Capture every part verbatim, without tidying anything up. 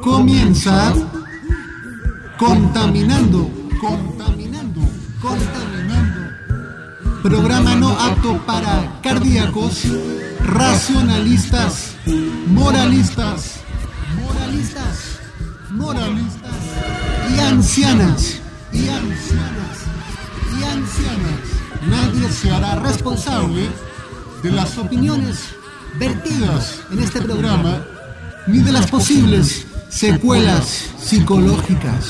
Comienza Contaminando, Contaminando, Contaminando. Programa no apto para cardíacos, racionalistas, moralistas, moralistas, moralistas y ancianas, y ancianas, y ancianas. Nadie se hará responsable de las opiniones vertidas en este programa, ni de las posibles secuelas psicológicas.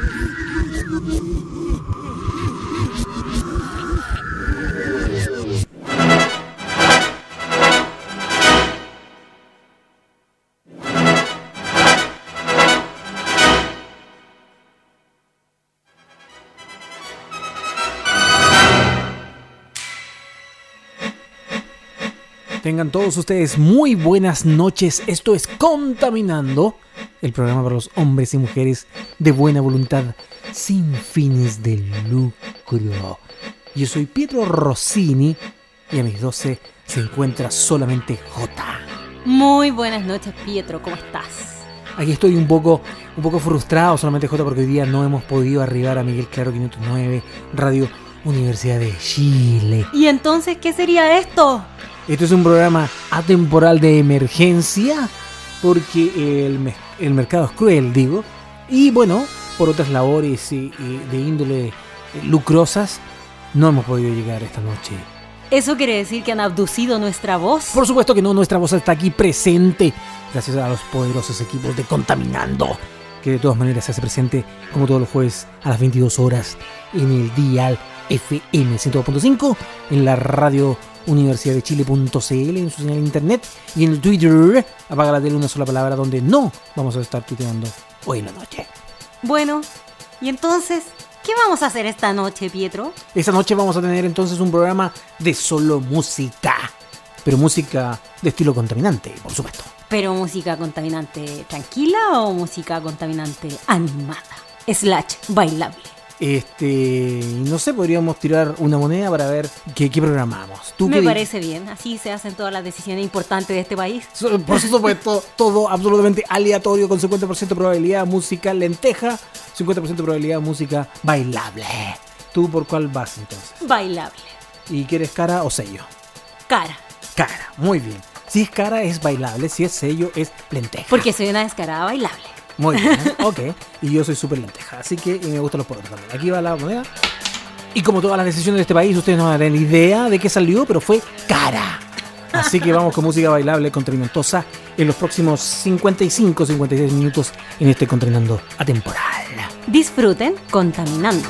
Tengan todos ustedes muy buenas noches. Esto es Contaminando, el programa para los hombres y mujeres de buena voluntad, sin fines de lucro. Yo soy Pietro Rossini y a mis doce se encuentra solamente Jota. Muy buenas noches, Pietro, ¿cómo estás? Aquí estoy un poco, un poco frustrado solamente, Jota, porque hoy día no hemos podido arribar a Miguel Claro quinientos nueve, Radio Universidad de Chile. ¿Y entonces qué sería esto? Esto es un programa atemporal de emergencia porque el, me- el mercado es cruel, digo. Y bueno, por otras labores y, y de índole lucrosas, no hemos podido llegar esta noche. ¿Eso quiere decir que han abducido nuestra voz? Por supuesto que no, nuestra voz está aquí presente gracias a los poderosos equipos de Contaminando, que de todas maneras se hace presente como todos los jueves a las veintidós horas en el dial F M ciento dos punto cinco, en la radio universidad de chile punto c l, en su señal de internet, y en el Twitter, apaga la tele, una sola palabra, donde no vamos a estar tuiteando hoy en la noche. Bueno, y entonces, ¿qué vamos a hacer esta noche, Pietro? Esta noche vamos a tener entonces un programa de solo música, pero música de estilo contaminante, por supuesto. ¿Pero música contaminante tranquila o música contaminante animada? Slash bailable. Este, no sé, podríamos tirar una moneda para ver qué, qué programamos. ¿Tú Me qué parece bien, así se hacen todas las decisiones importantes de este país. So- Por supuesto, todo absolutamente aleatorio, con cincuenta por ciento probabilidad música lenteja, cincuenta por ciento probabilidad música bailable. ¿Tú por cuál vas entonces? Bailable. ¿Y quieres cara o sello? Cara. Cara, muy bien. Si es cara es bailable, si es sello es lenteja. Porque soy una descarada bailable. Muy bien, ok. Y yo soy súper lenteja, así que me gustan los porotos también. Aquí va la moneda. Y como todas las decisiones de este país, ustedes no tienen idea de qué salió, pero fue cara. Así que vamos con música bailable contaminantosa en los próximos cincuenta y cinco cincuenta y seis minutos en este Contaminando atemporal. Disfruten Contaminando.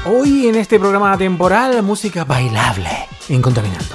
Hoy en este programa temporal, música bailable en Contaminando.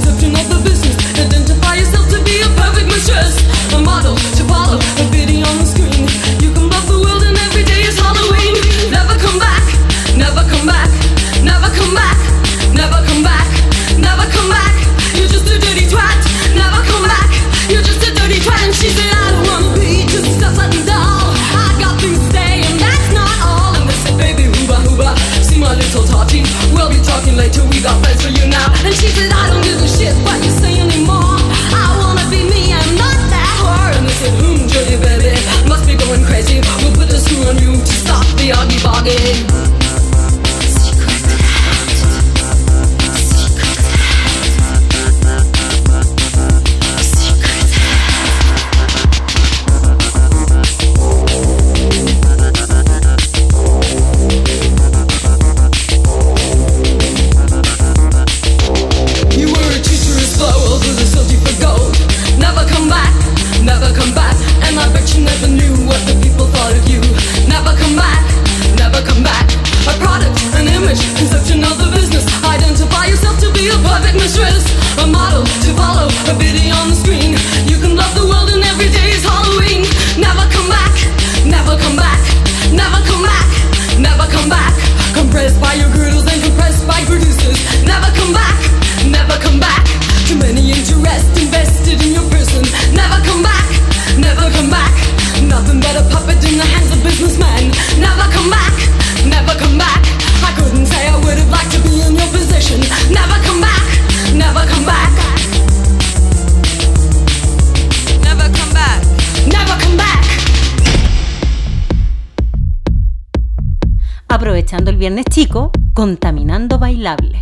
A model to follow, a video on the finalizando el viernes chico, Contaminando Bailable.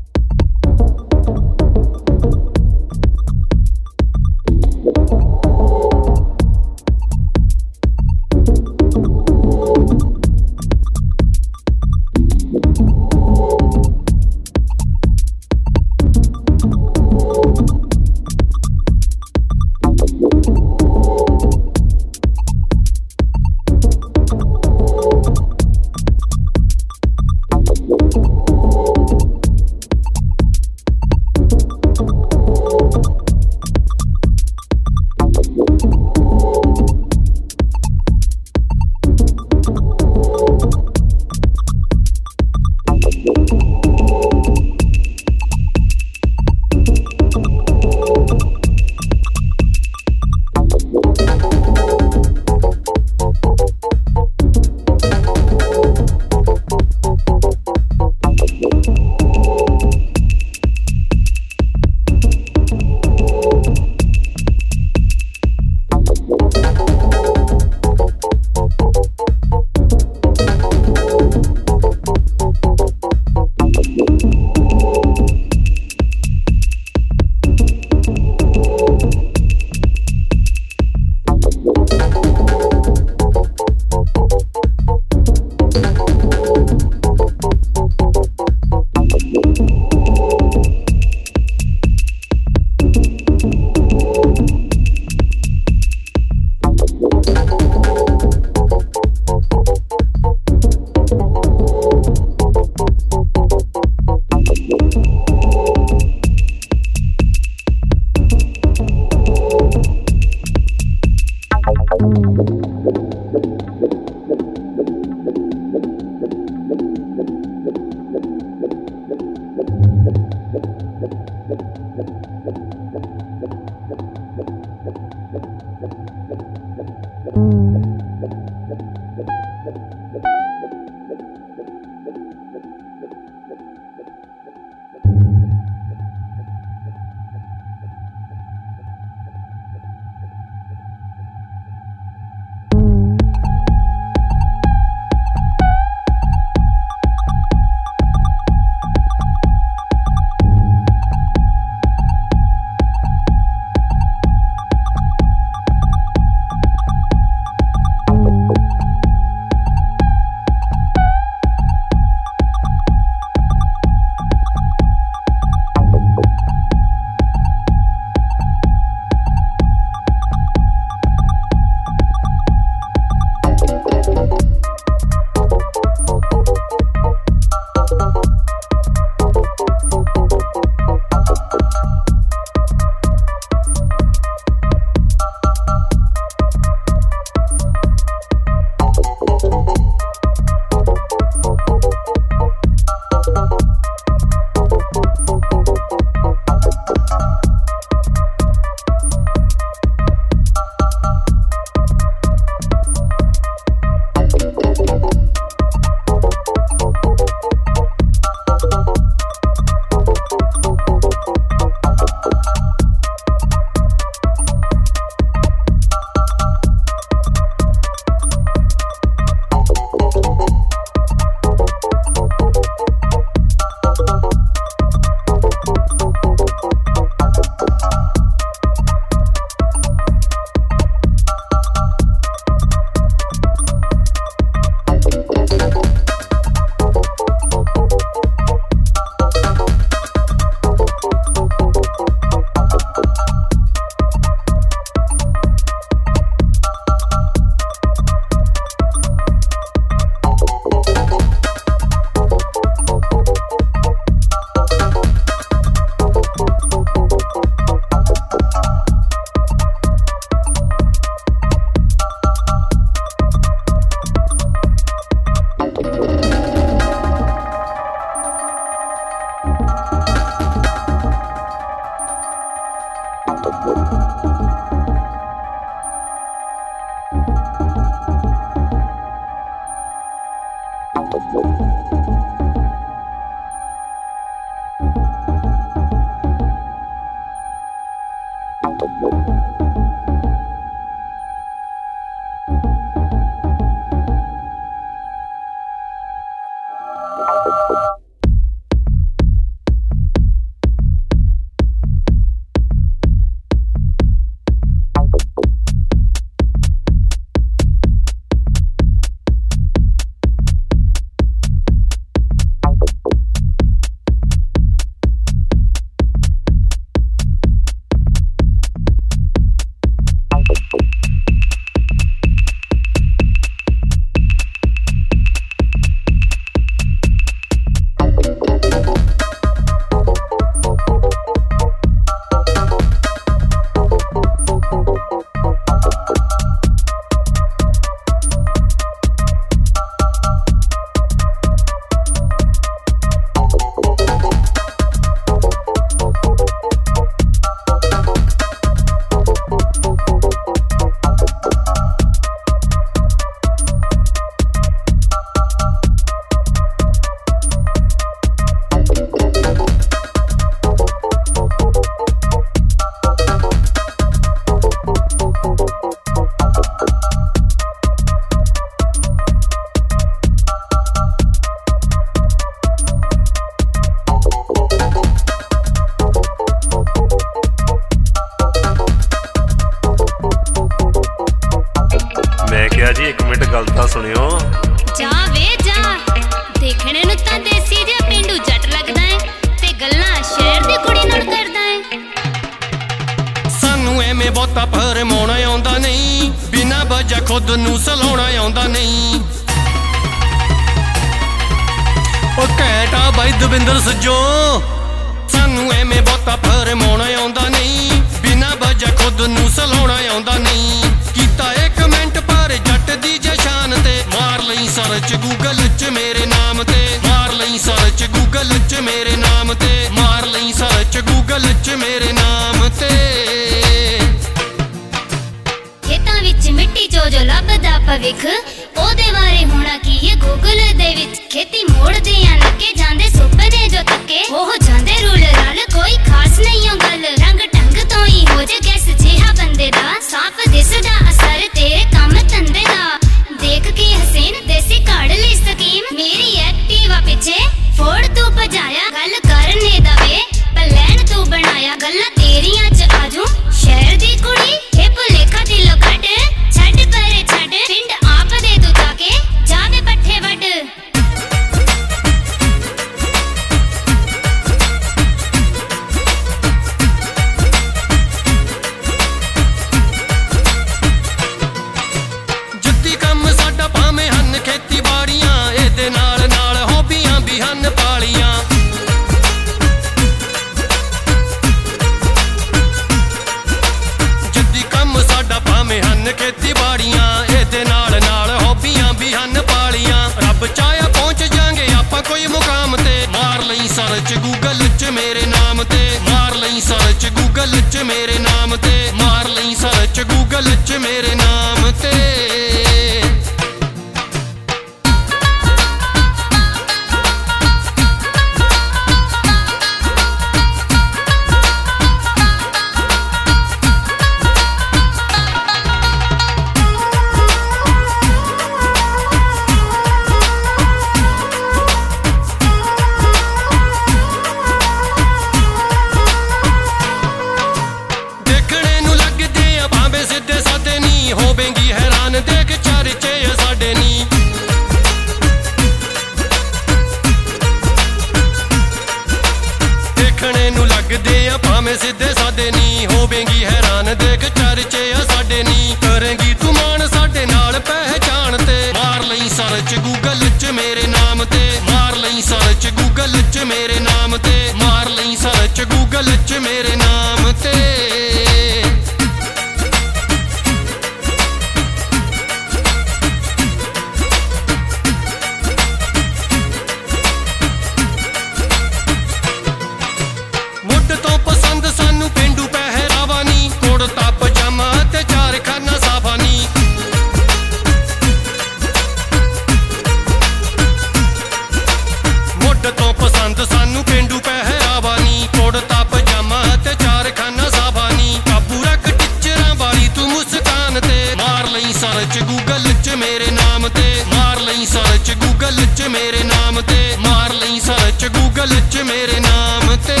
Google च मेरे नाम ते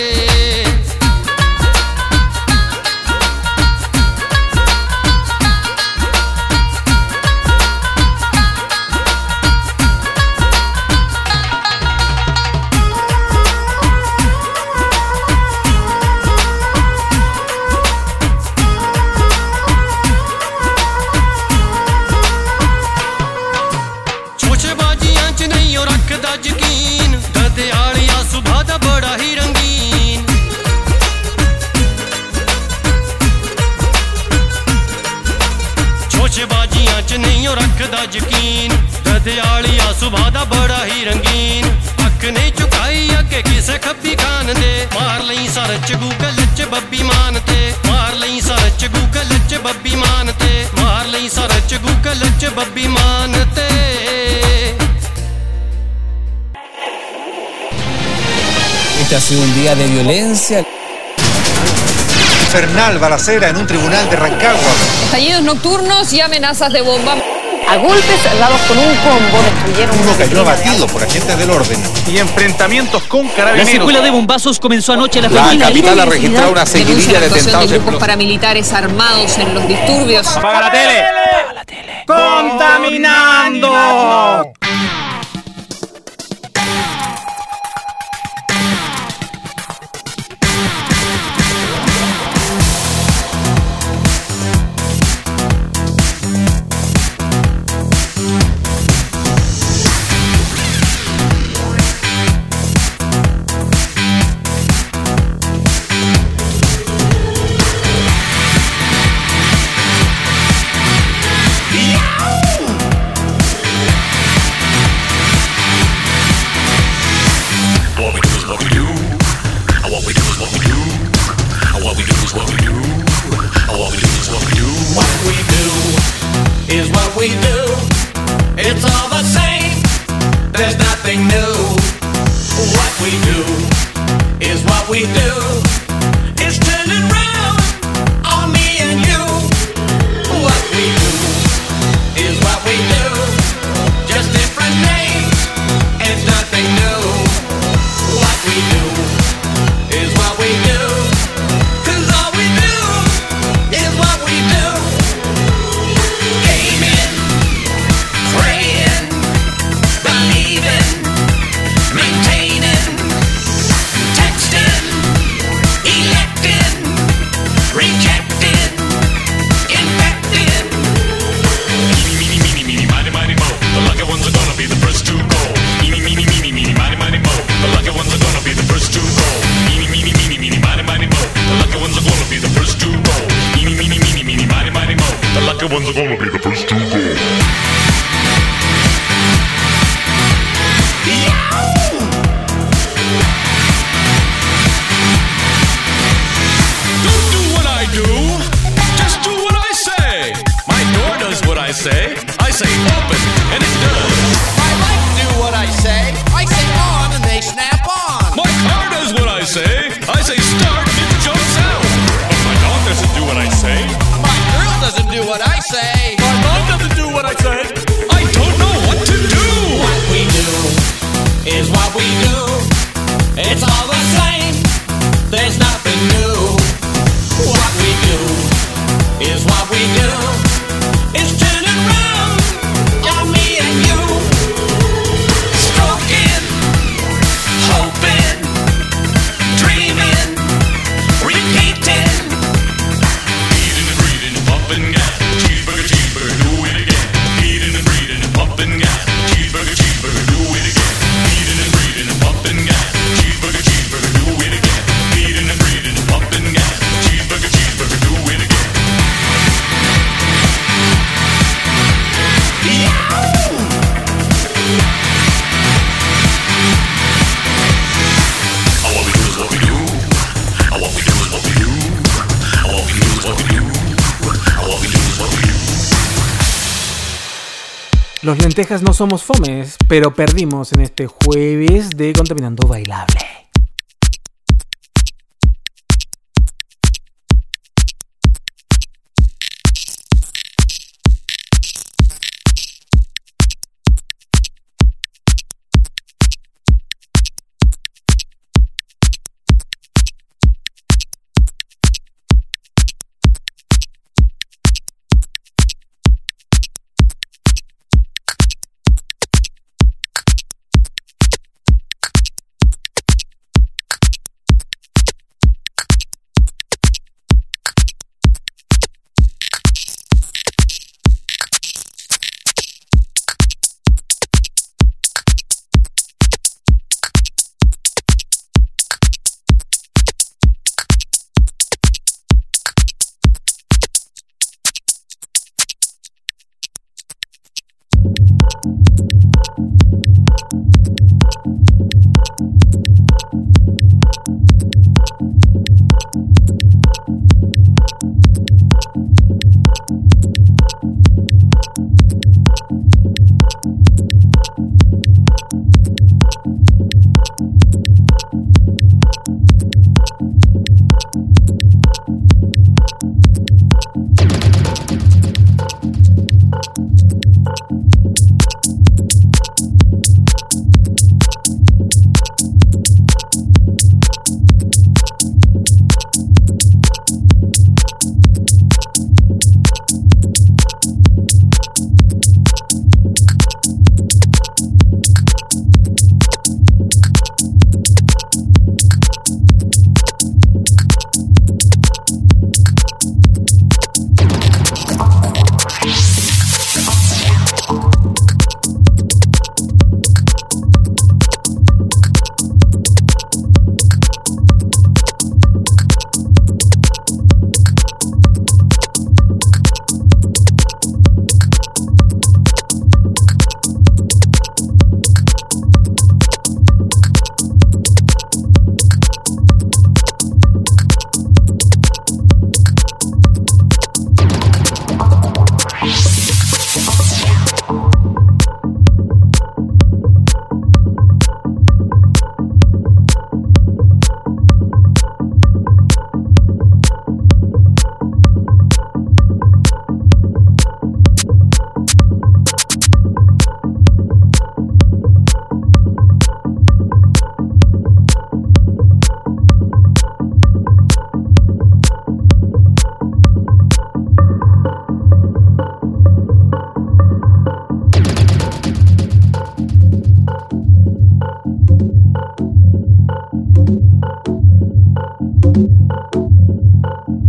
यकीन ददियालिया सुभा दा बड़ा ही रंगीन अख नहीं चुकाई अगे किसे खब्बी खान दे मार लई सरच गूगल च बब्बी मान ते मार लई सरच गूगल च बब्बी मान ते मार लई सरच गूगल च बब्बी मान ते Este ha sido un día de violencia. Infernal balacera en un tribunal de Rancagua. Estallidos nocturnos y amenazas de bomba. A golpes dados con un combo destruyeron... Uno cayó abatido por agentes del orden. Y enfrentamientos con carabineros. La secuela de bombazos comenzó anoche en la La capital ha registrado una seguidilla de atentados de grupos paramilitares armados en los disturbios. ¡Apaga la tele! ¡Apaga la tele! ¡Contaminando! Los lentejas no somos fomes, pero perdimos en este jueves de Contaminando Bailable.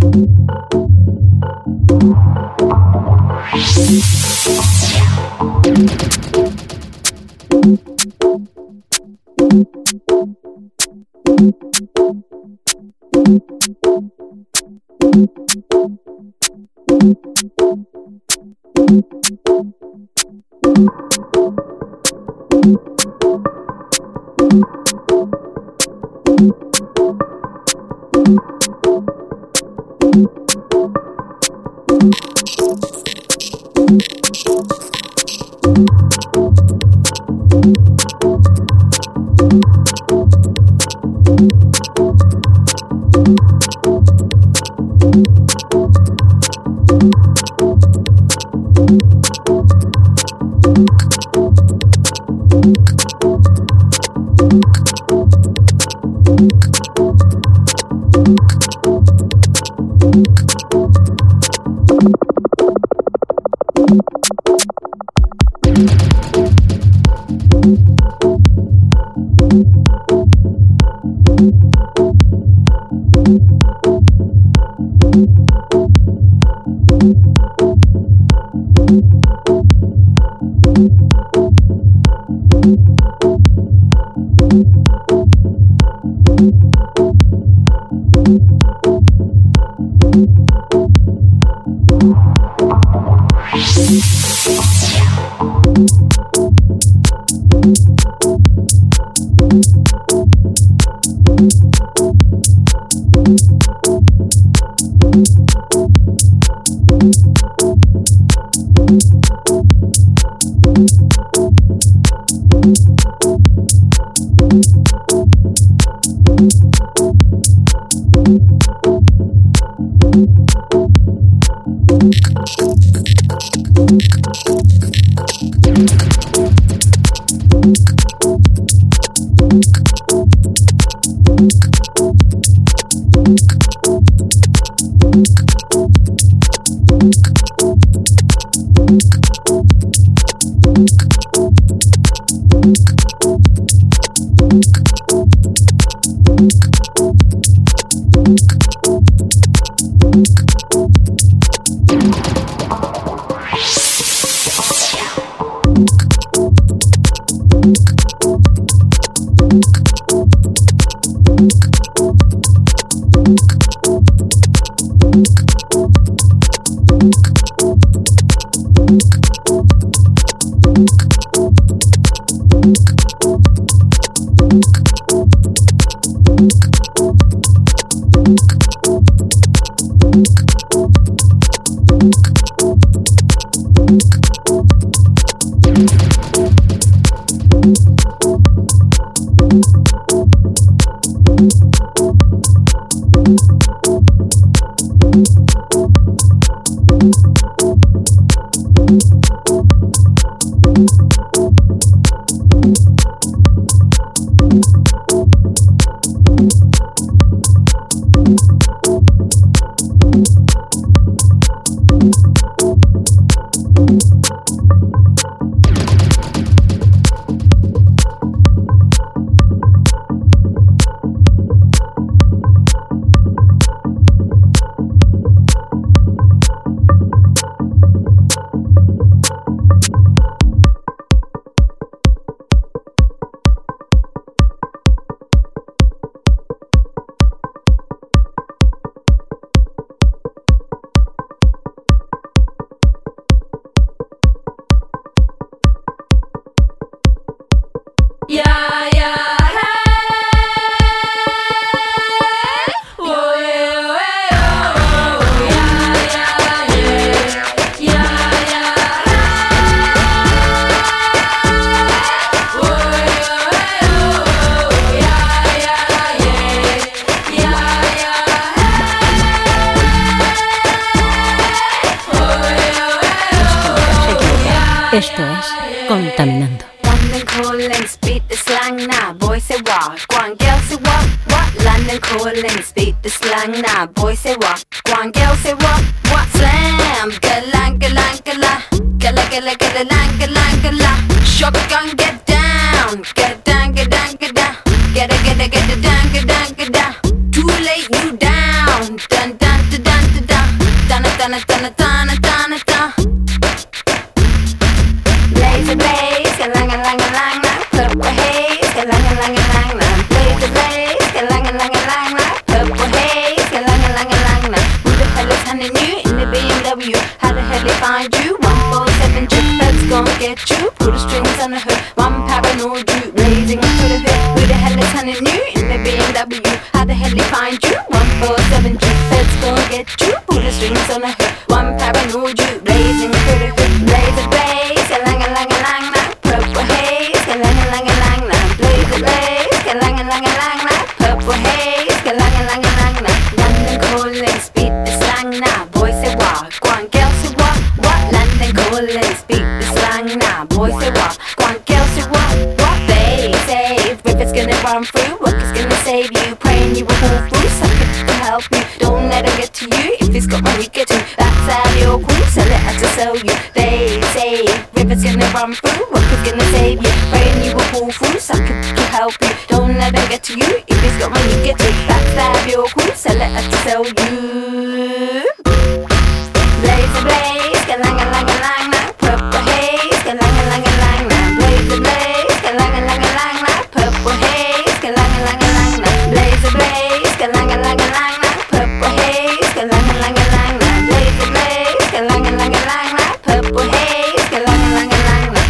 Esto es Contaminando. London calling, speak the slang now. Boy say what? Go on, girl say what? What? London calling, speak the slang now. Boy say what? Go on, girl say what? What? Slam, galang, galang, galang, galang, galang, galang, galang, galang. Shotgun, get down, get down, get down, get down, get it, get it, get it down, get down, get down. Too late, you down, dun dun dun dun B M W. How the hell they find you? one four seven G, feds gon' get you. Pull the strings on the hook, one paranoid you. Blazing pretty hook, blaze a blaze, a lang a lang a lang lang. Purple haze, a lang a lang a lang lang. Blaze a blaze, a lang a lang a lang lang. Purple haze, a lang a lang a lang lang. London calling, speak the slang now. Boys say what, go on girls say what, what? London calling, speak the slang now. Boys say what, go on girls say what, what? They say if it's gonna run through, work is gonna save you. Praying you will pull through, something to help you. Don't let them get to you. If it's got money, get to. That's how you're cool. Sell it as to sell you. They say if it's gonna run through, work is gonna save you. Praying you will pull through, something to help you. Don't let them get to you. If it's got money, get to. That's how you're cool. Sell it as to sell you. Blaze a blaze, ga lang a lang a lang lang. Purple haze, ga lang a lang a lang lang. Blaze a blaze, ga lang a lang a lang lang. Purple haze, ga lang a lang a lang lang. Blaze a blaze, ga lang a lang a lang lang. Purple haze, ga lang a lang a lang lang. Blaze a blaze, ga lang a lang a lang lang. Purple haze, ga lang a lang a lang lang.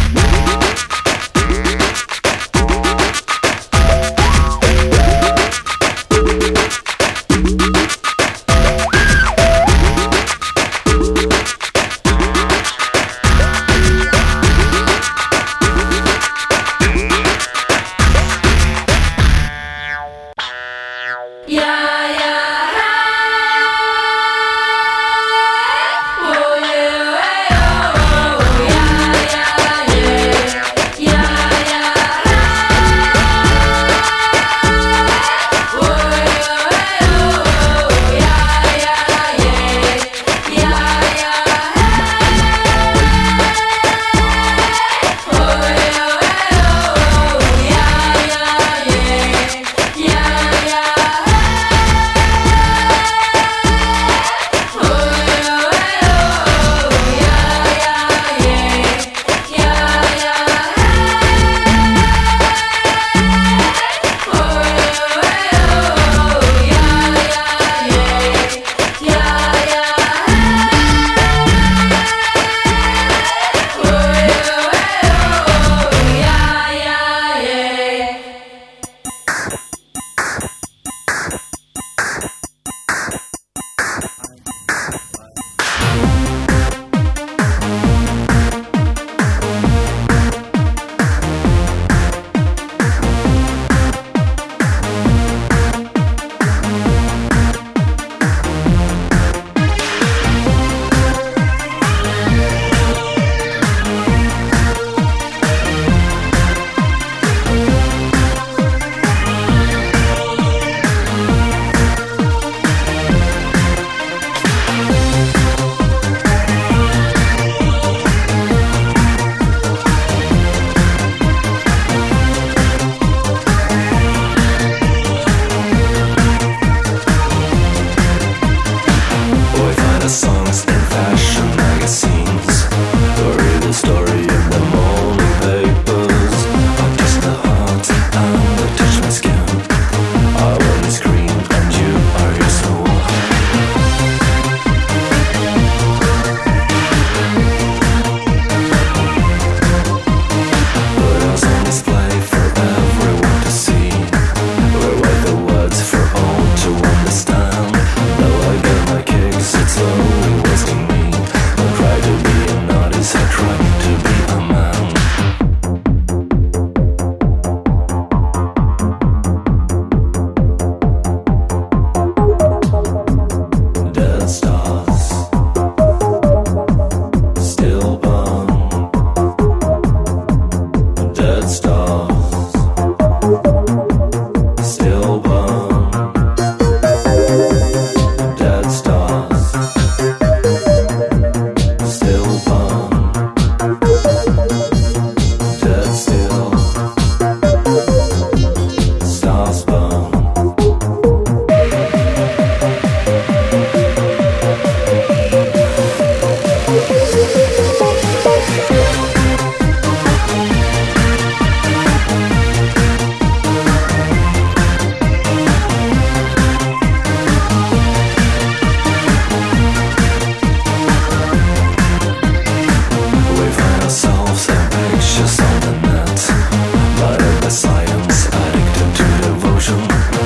Science, addicted to devotion.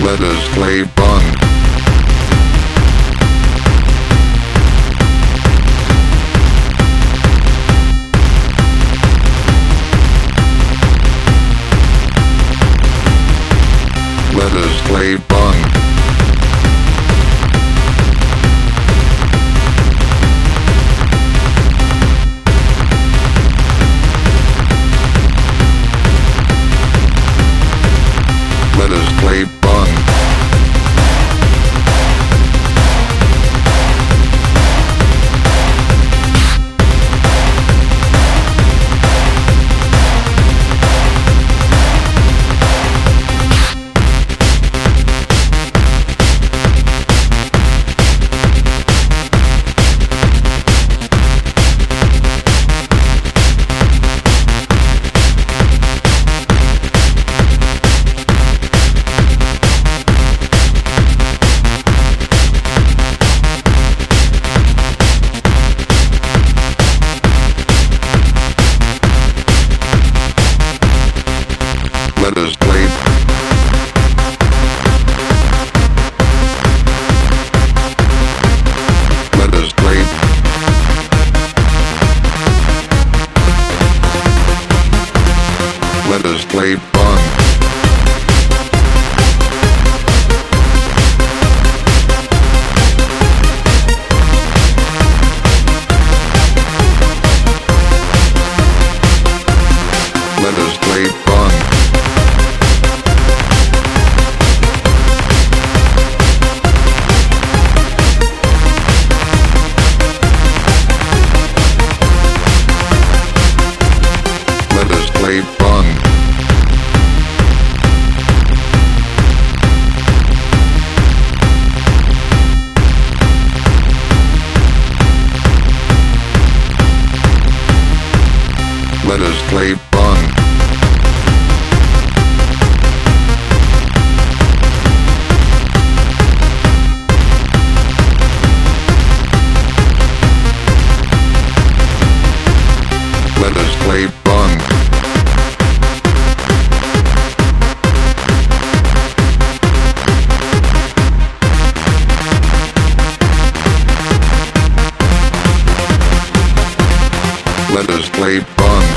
Let us play Bond. Let us play Bond. Let us play Bond. Let us play. Let us play. Let us play Bond. Let us play Bond. Let us play Bond. Let us play Bond. Let us play Bond. Let us play Bond.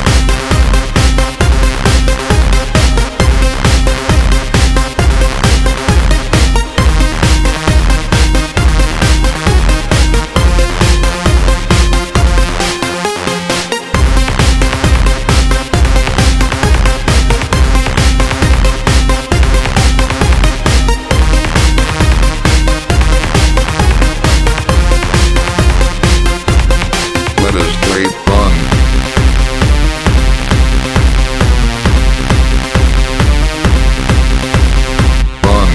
Let us play Bond. Bond.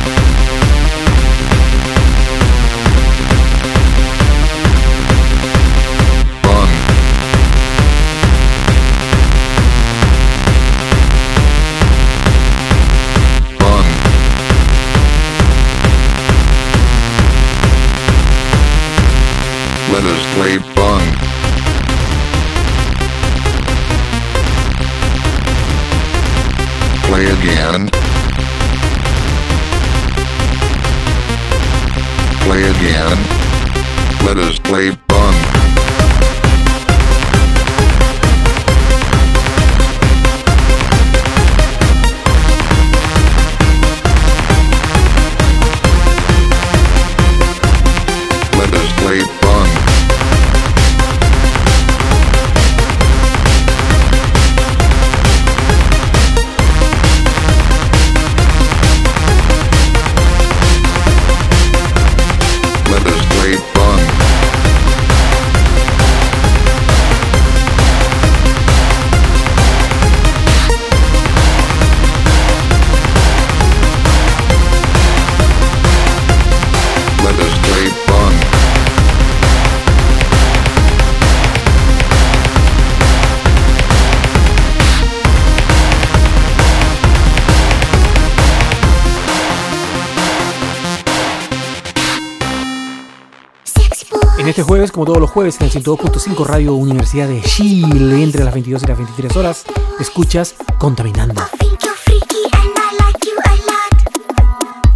Bond. Bond. Let us play Bond. Play again. Play again. Let us play Bond. Let us play Bond. Let us play Bond. Let us play Bond. En este jueves, como todos los jueves, en el ciento dos punto cinco Radio Universidad de Chile, entre las veintidós y las veintitrés horas, escuchas Contaminando.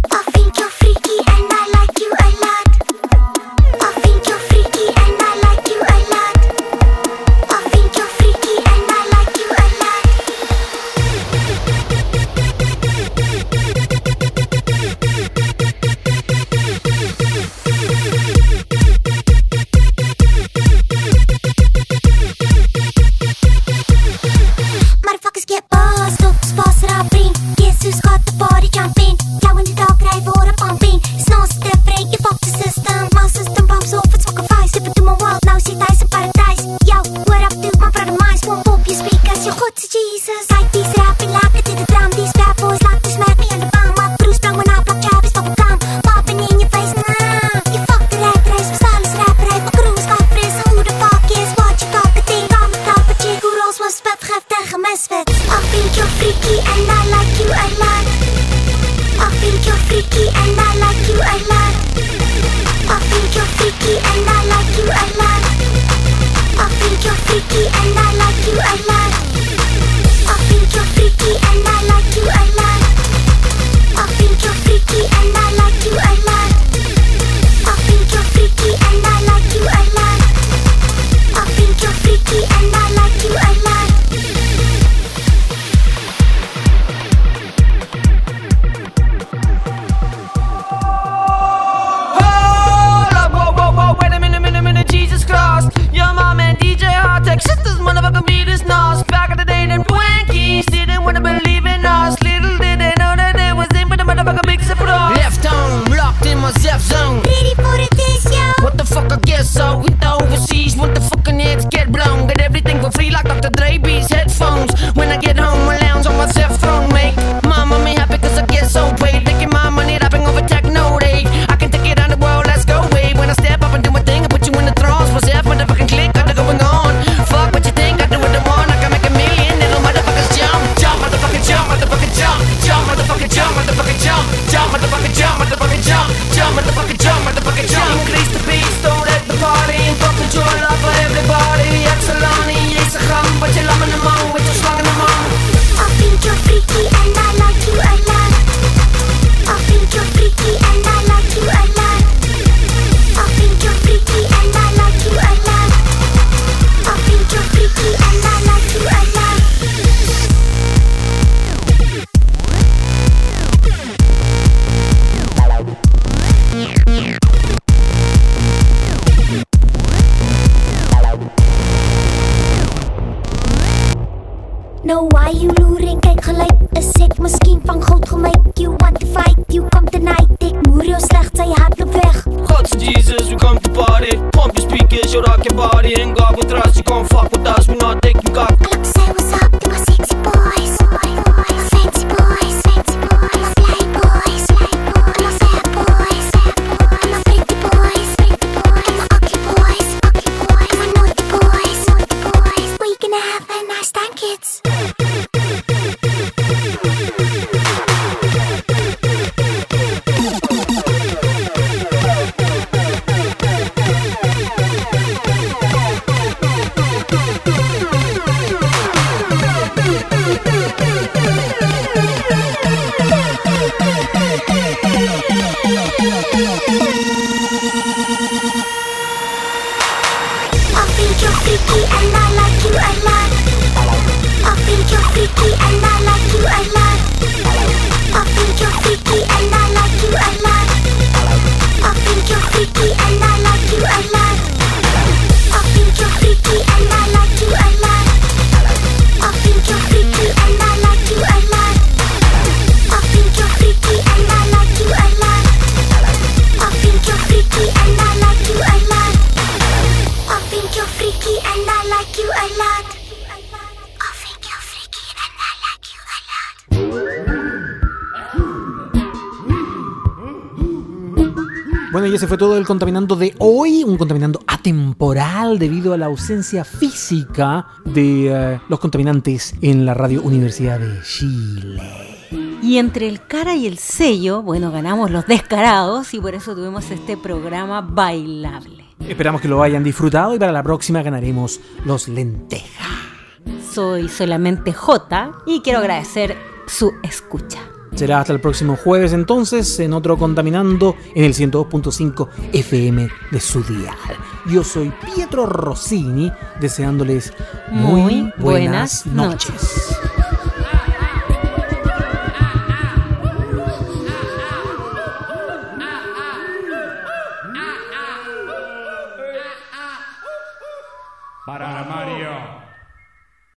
Bueno, y ese fue todo el Contaminando de hoy, un Contaminando atemporal debido a la ausencia física de uh, los contaminantes en la Radio Universidad de Chile. Y entre el cara y el sello, bueno, ganamos los descarados y por eso tuvimos este programa bailable. Esperamos que lo hayan disfrutado y para la próxima ganaremos los lentejas. Soy solamente J y quiero agradecer su escucha. Será hasta el próximo jueves entonces en otro Contaminando en el ciento dos punto cinco F M de su dial. Yo soy Pietro Rossini deseándoles muy, muy buenas, buenas noches. noches.